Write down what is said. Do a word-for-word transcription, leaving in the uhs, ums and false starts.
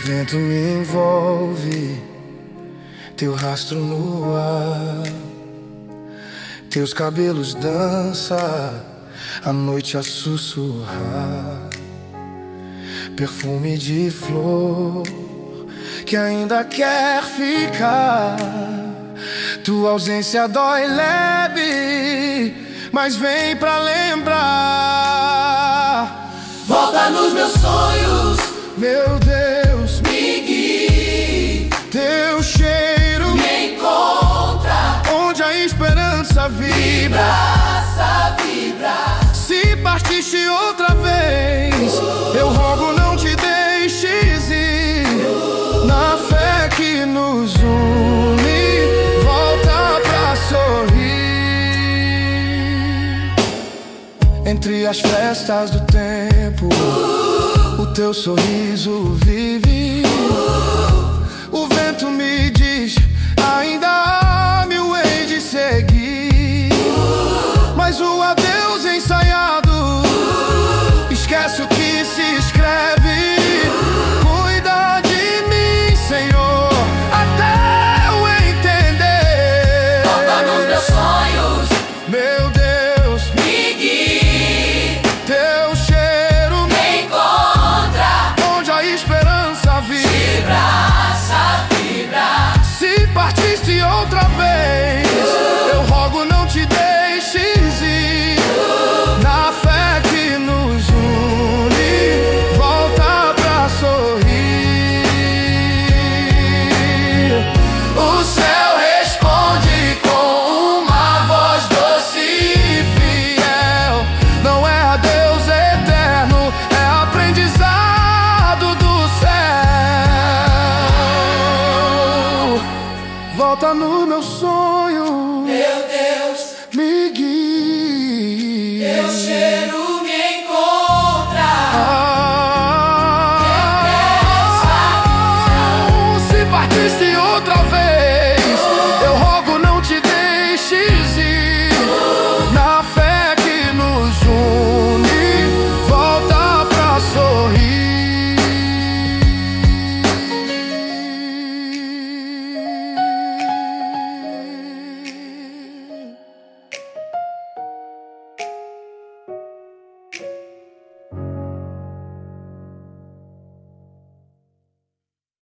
vento me envolve, teu rastro no ar, teus cabelos dança a noite a sussurrar. Perfume de flor que ainda quer ficar. Tua ausência dói leve, mas vem pra lembrar. Volta nos meus sonhos, meu Deus, me guie. teu cheiro me encontra onde a esperança vibra. Abraça, vibra. Se partiste outra vez, eu rogo não te deixes ir. Na fé que nos une, volta pra sorrir. Entre as festas do tempo, o teu sorriso vive. O vento me diz, ainda há-me hei de seguir. Mas o adeus ensaiado esquece o que se escreve. Cuida de mim, Senhor, até eu entender. Volta nos meus sonhos, meu